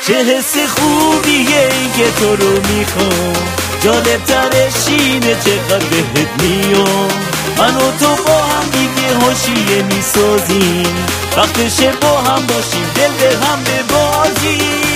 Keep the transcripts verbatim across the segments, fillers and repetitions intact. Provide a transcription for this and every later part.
چه حس خوبیه که تو رو میخوام، جالب ترش اینه چقدر بهت میام. من و تو با هم دیگه حاشیه میسازیم، وقتشه با هم باشیم دل به هم ببازیم.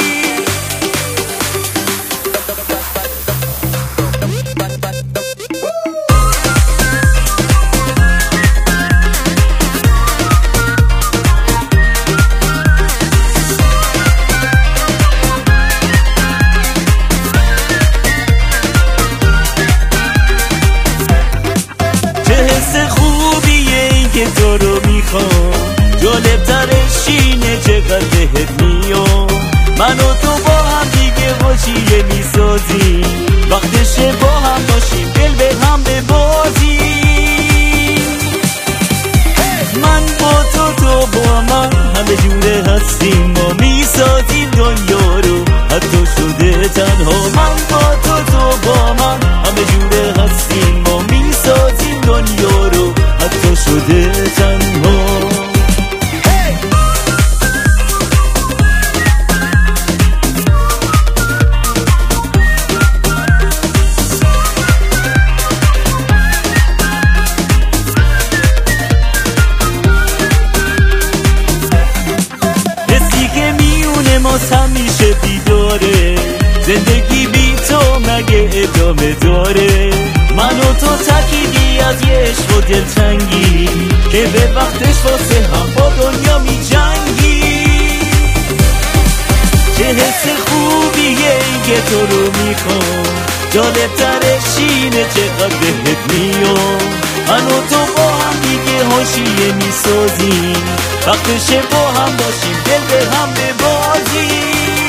تو رو میخوام، جالب ترش اینه چقدر بهت میام. من و تو با هم دیگه حاشیه میسازیم، وقتشه با هم باشیم دل به هم ببازیم. من با تو تو با من همه جوره هستیم، ما میسازیم دنیا رو حتی شده تنها. من با تو تو با من همه جوره هستیم، ما میسازیم دنیا رو حتی شده تنها. حسی که میونه ما همیشه بیداره، زندگی بی تو مگه ادامه داره؟ من و تو تکیدی از یه عشق و دلتنگی که به وقتش واسه هم با دنیا می جنگی. چه حس خوبیه که تو رو میخوام، جالب ترش اینه چقدر بهت میام. من و تو با هم دیگه حاشیه میسازیم، وقتشه با هم باشیم دل به هم ببازیم.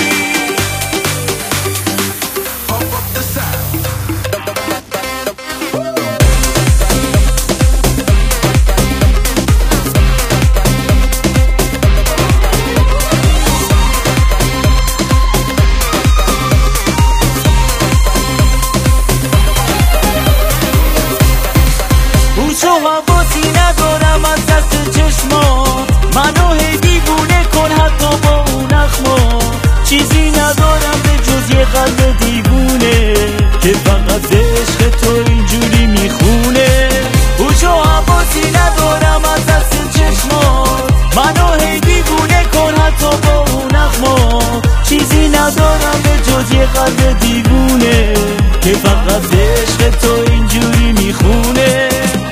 تو حواسی ندارم از دست چشمات، منو هی دیوونه کن حتی با اون اخمات. چیزی ندارم به جز یه قلب دیوونه که فقط عشق تو اینجوری میخونه. تو حواسی ندارم از دست چشمات، منو هی دیوونه کن حتی با اون اخمات. چیزی ندارم به جز یه قلب دیوونه که فقط عشق تو اینجوری میخونه.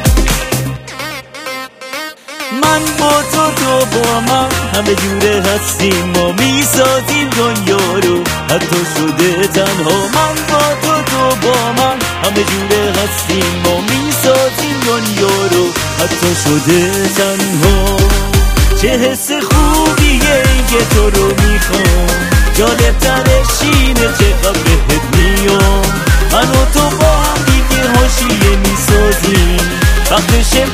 من با تو تو با من همه جوره هستیم، ما میسازیم دنیا رو حتی شده تنها. من با تو تو با من همه جوره هستیم، ما میسازیم دنیا رو حتی شده تنها. چه حس خوبیه که تو رو میخوام، جالب ترش اینه چقدر بهت میام. من و تو با هم دیگه حاشیه میسازیم، وقتشه